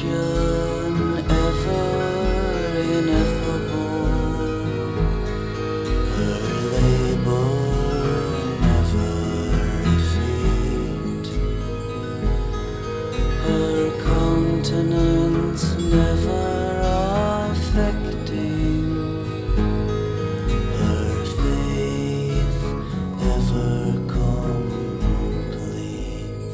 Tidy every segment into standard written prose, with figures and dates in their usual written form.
passion ever ineffable, her labor never effete, her countenance never affecting, her faith ever complete.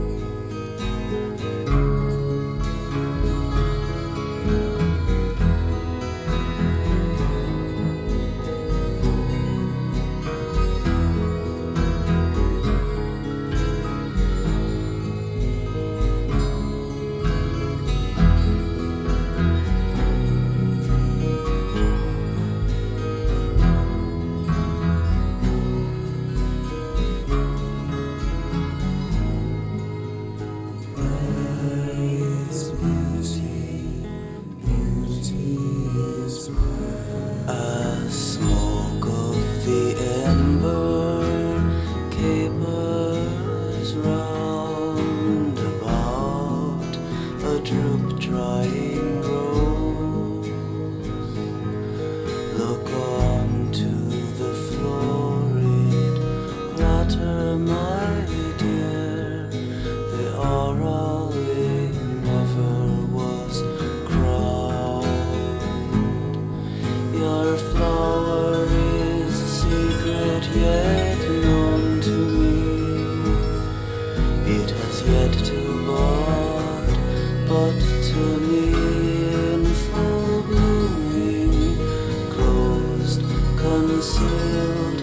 A smoke of the ember capers round about a droop drying rose. Look on to the florid clatter, my dear, the orally never was crowned. Your flower is a secret yet known to me. It has yet to bud, but to me in full blooming, closed, concealed,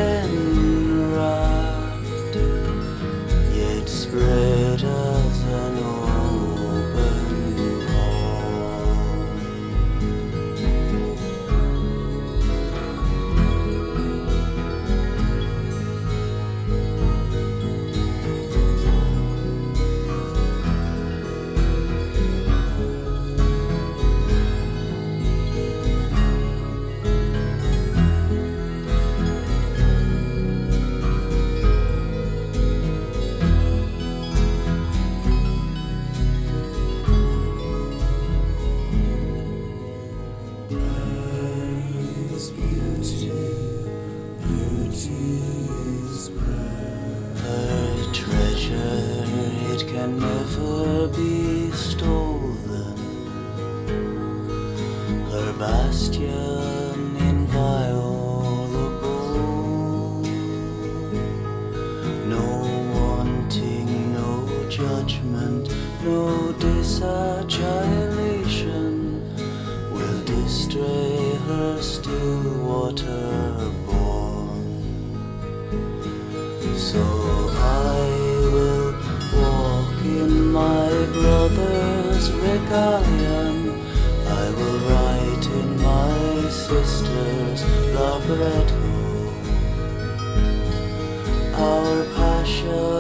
enwrapped, yet spread as an open palm. Her treasure, it can never be stolen. Her bastion inviolable. No wanting, no judgment, no disagilation will distray her still water born. So I will walk in my brother's regalion, I will write in my sister's libretto. Our passion